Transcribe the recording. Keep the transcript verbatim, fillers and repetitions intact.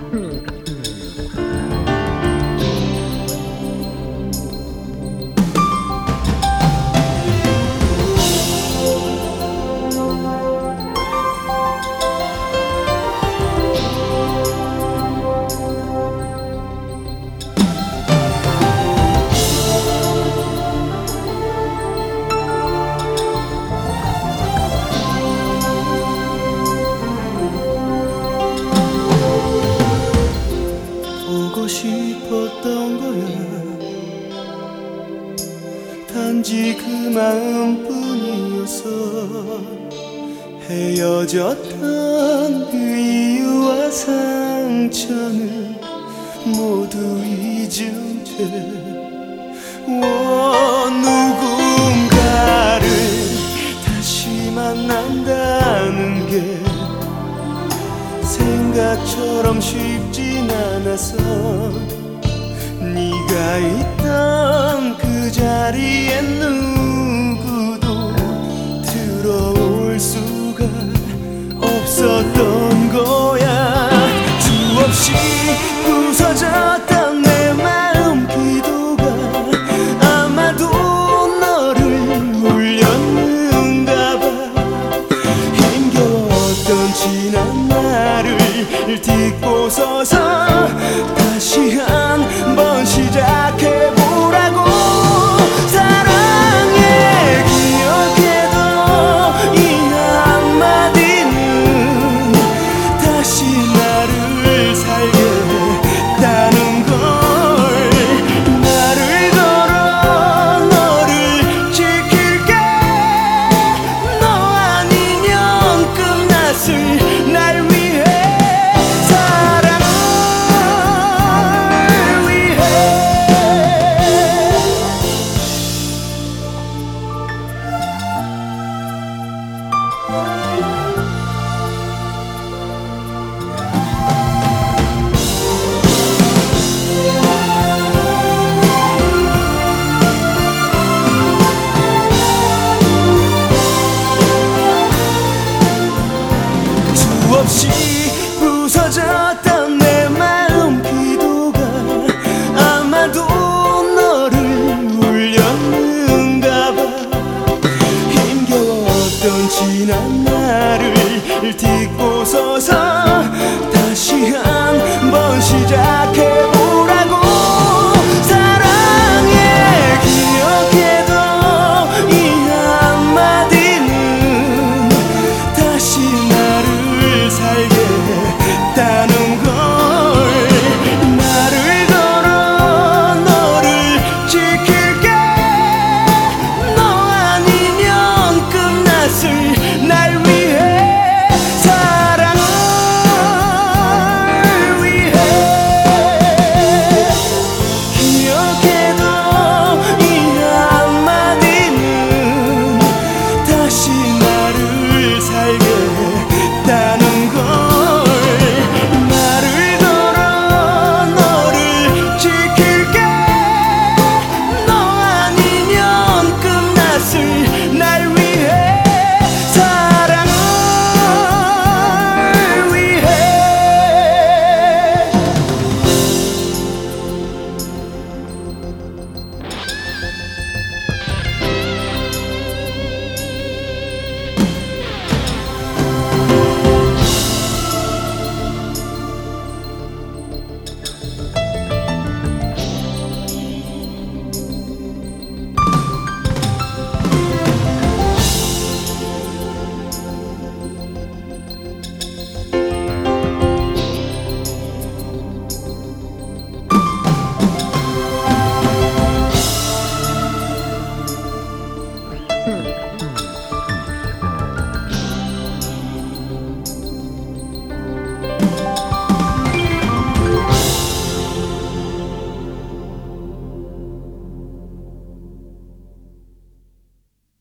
싶었던 거야. 단지 그 마음뿐이었어. 헤어졌던 그 이유와 상처는 모두 잊은 채 오, 누군가를 다시 만난다는 게 생각처럼 쉽진 않았어. 네가 있던 그 자리에 누구도 들어올 수가 없었던 거야. 수없이 부서졌던 내 마음 기도가 아마도 너를 울렸는가 봐. 힘겨웠던 지난 날을 딛고 서서 다시 한 번 시작해보라고. 사랑해 기억해도 이 한마디는 다시 나를 살게 했다는 걸. 나를 걸어 너를 지킬게. 너 아니면 끝났을 날 위해. 수없이 부서졌던 내 마음 기도가 아마도 너를 울렸는가 봐. 힘겨웠던 지난 날을 딛고 서서 다시 한 번 시작해